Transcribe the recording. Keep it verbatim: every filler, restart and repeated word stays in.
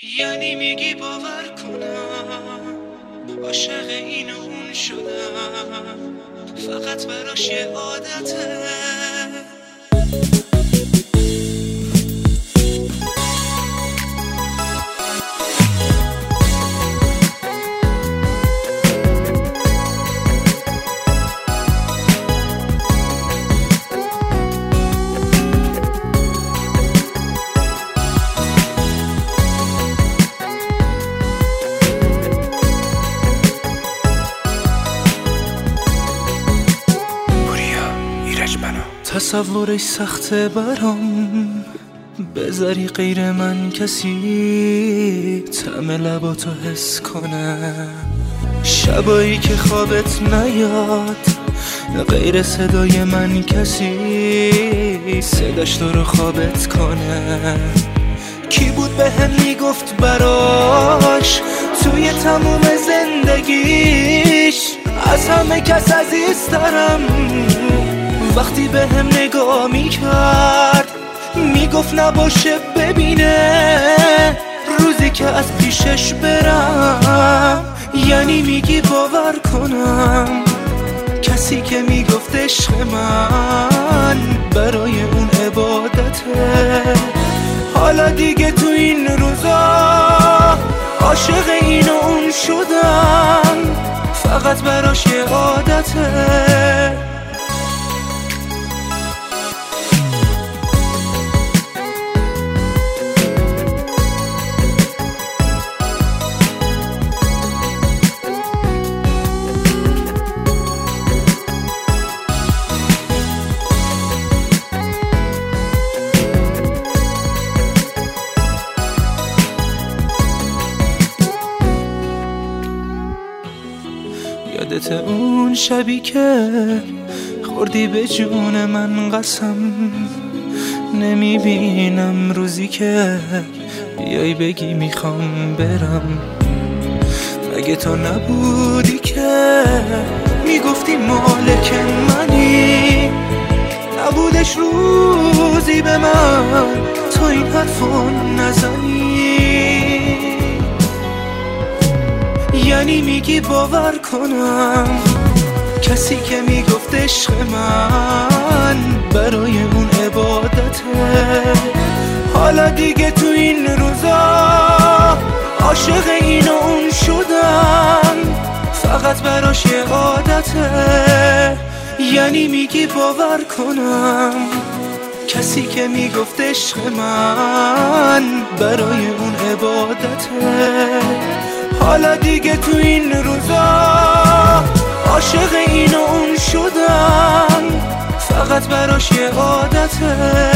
یعنی میگی باور کنم عاشق این و اون شدم، فقط براش یه عادته. تصورش سخته برام، بذاری غیر من کسی طعم لباتو حس کنه. شبایی که خوابت نیاد غیر صدای من کسی صداش تو رو خوابت کنه. کی بود به هم میگفت براش توی تموم زندگیش از همه کس عزیز دارم؟ وقتی به هم نگاه میکرد میگفت نباشه ببینه روزی که از پیشش برم. یعنی میگی باور کنم کسی که میگفت عشق من برای اون عبادته، حالا دیگه تو این روزا عاشق این و اون شدم، فقط براش یه عادته. یادت اون شبی که خوردی به جون من قسم، نمیبینم روزی که بیای بگی میخوام برم. مگه تو نبودی که میگفتی مالک منی؟ نبودش روزی به من تو این حرفو نزنی. یعنی میگی باور کنم کسی که میگفت عشق من برای اون عبادته، حالا دیگه تو این روزا عاشق این و اون شدم، فقط براش یه عادته. یعنی میگی باور کنم کسی که میگفت عشق من برای اون عبادته، حالا دیگه تو این روزا عاشق این و اون شدم، فقط براش یه عادته.